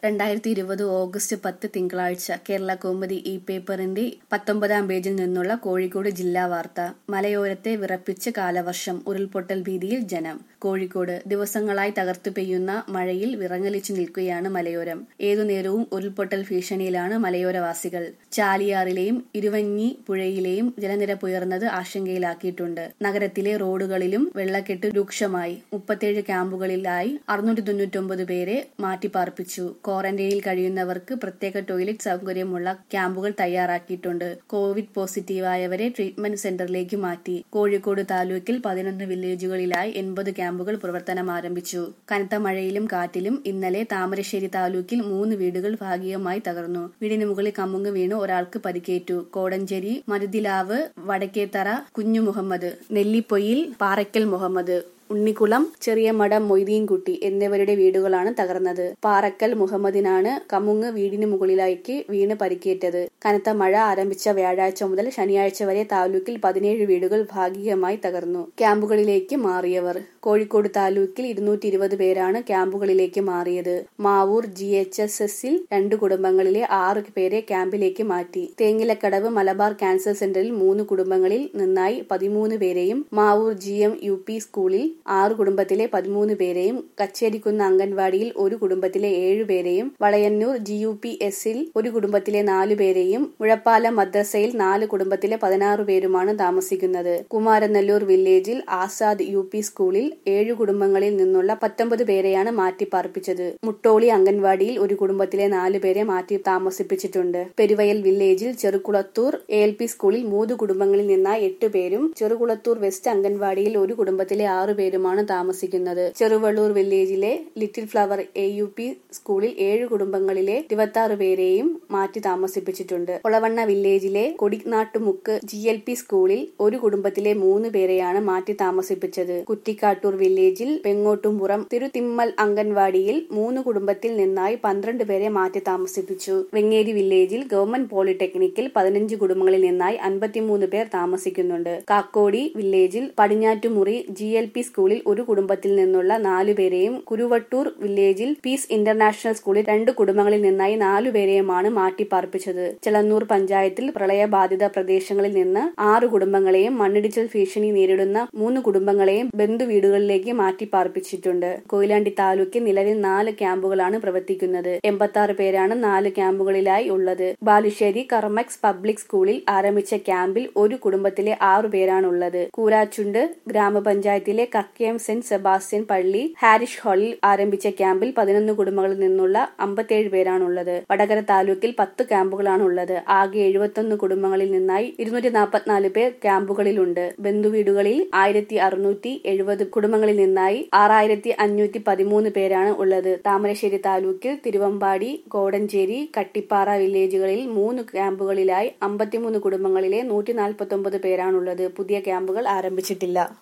2020 August 10 തിങ്കളാഴ്ച കേരള കൗമുദി ഈ പേപ്പറിന്റെ 19-ാം പേജിൽ നിന്നുള്ള കോഴിക്കോട് ജില്ലാ വാർത്ത. മലയോരത്തെ വിറപ്പിച്ച് കാലവർഷം, ഉരുൾപൊട്ടൽ ഭീതിയിൽ ജനം. കോഴിക്കോട് ദിവസങ്ങളായി തകർത്തു പെയ്യുന്ന മഴയിൽ വിറങ്ങലിച്ചു നിൽക്കുകയാണ് മലയോരം. ഏതുനേരവും ഉരുൾപൊട്ടൽ ഭീഷണിയിലാണ് മലയോരവാസികൾ. ചാലിയാറിലെയും ഇരുവഞ്ഞി പുഴയിലെയും ജലനിരപ്പ് ഉയർന്നത് ആശങ്കയിലാക്കിയിട്ടുണ്ട്. നഗരത്തിലെ റോഡുകളിലും വെള്ളക്കെട്ട് രൂക്ഷമായി. 37 ക്യാമ്പുകളിലായി 699 പേരെ മാറ്റിപ്പാർപ്പിച്ചു. ക്വാറന്റൈനിൽ കഴിയുന്നവർക്ക് പ്രത്യേക ടോയ്ലറ്റ് സൗകര്യമുള്ള ക്യാമ്പുകൾ തയ്യാറാക്കിയിട്ടുണ്ട്. കോവിഡ് പോസിറ്റീവായവരെ ട്രീറ്റ്മെന്റ് സെന്ററിലേക്ക് മാറ്റി. കോഴിക്കോട് താലൂക്കിൽ 11 വില്ലേജുകളിലായി 80 ക്യാമ്പുകൾ പ്രവർത്തനം ആരംഭിച്ചു. കനത്ത മഴയിലും കാറ്റിലും ഇന്നലെ താമരശ്ശേരി താലൂക്കിൽ 3 വീടുകൾ ഭാഗികമായി തകർന്നു. വീടിന് മുകളിൽ കമുങ്ങ് വീണ് ഒരാൾക്ക് പരിക്കേറ്റു. കോടഞ്ചേരി, മരുതിലാവ്, വടക്കേത്തറ കുഞ്ഞു മുഹമ്മദ്, നെല്ലിപ്പൊയിൽ പാറയ്ക്കൽ മുഹമ്മദ്, ഉണ്ണിക്കുളം, ചെറിയ മഠം മൊയ്തീൻകുട്ടി എന്നിവരുടെ വീടുകളാണ് തകർന്നത്. പാറക്കൽ മുഹമ്മദിനാണ് കമുങ്ങ് വീടിന് മുകളിലേക്ക് വീണ് പരിക്കേറ്റത്. കനത്ത മഴ ആരംഭിച്ച വ്യാഴാഴ്ച മുതൽ ശനിയാഴ്ച വരെ താലൂക്കിൽ 17 വീടുകൾ ഭാഗികമായി തകർന്നു. ക്യാമ്പുകളിലേക്ക് മാറിയവർ. കോഴിക്കോട് താലൂക്കിൽ 220 പേരാണ് ക്യാമ്പുകളിലേക്ക് മാറിയത്. മാവൂർ GHSSൽ 2 കുടുംബങ്ങളിലെ 6 പേരെ ക്യാമ്പിലേക്ക് മാറ്റി. തേങ്ങിലക്കടവ് മലബാർ ക്യാൻസർ സെന്ററിൽ 3 കുടുംബങ്ങളിൽ നിന്നായി 13 പേരെയും, മാവൂർ GM UP സ്കൂളിൽ 6 കുടുംബത്തിലെ 13 പേരെയും, കച്ചേരിക്കുന്ന് അംഗൻവാടിയിൽ 1 കുടുംബത്തിലെ 7 പേരെയും, വളയന്നൂർ GUPSൽ 1 കുടുംബത്തിലെ 4 പേരെയും, മുഴപ്പാലം മദ്രസയിൽ 4 കുടുംബത്തിലെ 16 പേരുമാണ് താമസിക്കുന്നത്. കുമാരനെല്ലൂർ വില്ലേജിൽ ആസാദ് UP സ്കൂളിൽ 7 കുടുംബങ്ങളിൽ നിന്നുള്ള 19 പേരെയാണ് മാറ്റിപ്പാർപ്പിച്ചത്. മുട്ടോളി അംഗൻവാടിയിൽ 1 കുടുംബത്തിലെ 4 പേരെ മാറ്റി താമസിപ്പിച്ചിട്ടുണ്ട്. പെരുവയൽ വില്ലേജിൽ ചെറുകുളത്തൂർ ALP സ്കൂളിൽ 3 കുടുംബങ്ങളിൽ നിന്നായി 8 പേരും, ചെറുകുളത്തൂർ വെസ്റ്റ് അംഗൻവാടിയിൽ 1 കുടുംബത്തിലെ 6 പേരുമാണ് താമസിക്കുന്നത്. ചെറുവള്ളൂർ വില്ലേജിലെ ലിറ്റിൽ ഫ്ലവർ AUP സ്കൂളിൽ 7 കുടുംബങ്ങളിലെ 26 പേരെയും മാറ്റി താമസിപ്പിച്ചിട്ടുണ്ട്. ഒളവണ്ണ വില്ലേജിലെ കൊടിനാട്ടുമുക്ക് GLP സ്കൂളിൽ 1 കുടുംബത്തിലെ 3 പേരെയാണ് മാറ്റി താമസിപ്പിച്ചത്. കുറ്റിക്കാട്ടൂർ വില്ലേജിൽ വെങ്ങോട്ടുംപുറം തിരുത്തിമ്മൽ അംഗൻവാടിയിൽ 3 കുടുംബത്തിൽ നിന്നായി 12 പേരെ മാറ്റി താമസിപ്പിച്ചു. വെങ്ങേരി വില്ലേജിൽ ഗവൺമെന്റ് പോളിടെക്നിക്കിൽ 15 കുടുംബങ്ങളിൽ നിന്നായി 53 പേർ താമസിക്കുന്നുണ്ട്. കാക്കോടി വില്ലേജിൽ പടിഞ്ഞാറ്റുമുറി GLP സ്കൂളിൽ 1 കുടുംബത്തിൽ നിന്നുള്ള 4 പേരെയും, കുരുവട്ടൂർ വില്ലേജിൽ പീസ് ഇന്റർനാഷണൽ സ്കൂളിൽ 2 കുടുംബങ്ങളിൽ നിന്നായി 4 പേരെയുമാണ് മാറ്റിപ്പാർപ്പിച്ചത്. ചെളന്നൂർ പഞ്ചായത്തിൽ പ്രളയബാധിത പ്രദേശങ്ങളിൽ നിന്ന് 6 കുടുംബങ്ങളെയും, മണ്ണിടിച്ചിൽ ഭീഷണി നേരിടുന്ന 3 കുടുംബങ്ങളെയും ബന്ധുവീടുകളിലേക്ക് മാറ്റിപ്പാർപ്പിച്ചിട്ടുണ്ട്. കൊയിലാണ്ടി താലൂക്കിൽ നിലവിൽ 4 ക്യാമ്പുകളാണ് പ്രവർത്തിക്കുന്നത്. 86 പേരാണ് 4 ക്യാമ്പുകളിലായി ഉള്ളത്. ബാലുശ്ശേരി കർമക്സ് പബ്ലിക് സ്കൂളിൽ ആരംഭിച്ച ക്യാമ്പിൽ 1 കുടുംബത്തിലെ 6 പേരാണുള്ളത്. കൂരാച്ചുണ്ട് ഗ്രാമപഞ്ചായത്തിലെ കക്കയം സെന്റ് സെബാസ്റ്റ്യൻ പള്ളി ഹാരിഷ് ഹാളിൽ ആരംഭിച്ച ക്യാമ്പിൽ 11 കുടുംബങ്ങളിൽ നിന്നുള്ള 57 പേരാണുള്ളത്. വടകര താലൂക്കിൽ 10 ക്യാമ്പുകളാണുള്ളത്. ആകെ 71 കുടുംബങ്ങളിൽ നിന്നായി 244 പേർ ക്യാമ്പുകളിലുണ്ട്. ബന്ധുവീടുകളിൽ 1670 കുടുംബങ്ങളിൽ നിന്നായി 6513 പേരാണ് ഉള്ളത്. താമരശ്ശേരി താലൂക്കിൽ തിരുവമ്പാടി, കോടഞ്ചേരി, കട്ടിപ്പാറ വില്ലേജുകളിൽ 3 ക്യാമ്പുകളിലായി 53 കുടുംബങ്ങളിലെ 149 പേരാണുള്ളത്. പുതിയ ക്യാമ്പുകൾ ആരംഭിച്ചിട്ടില്ല.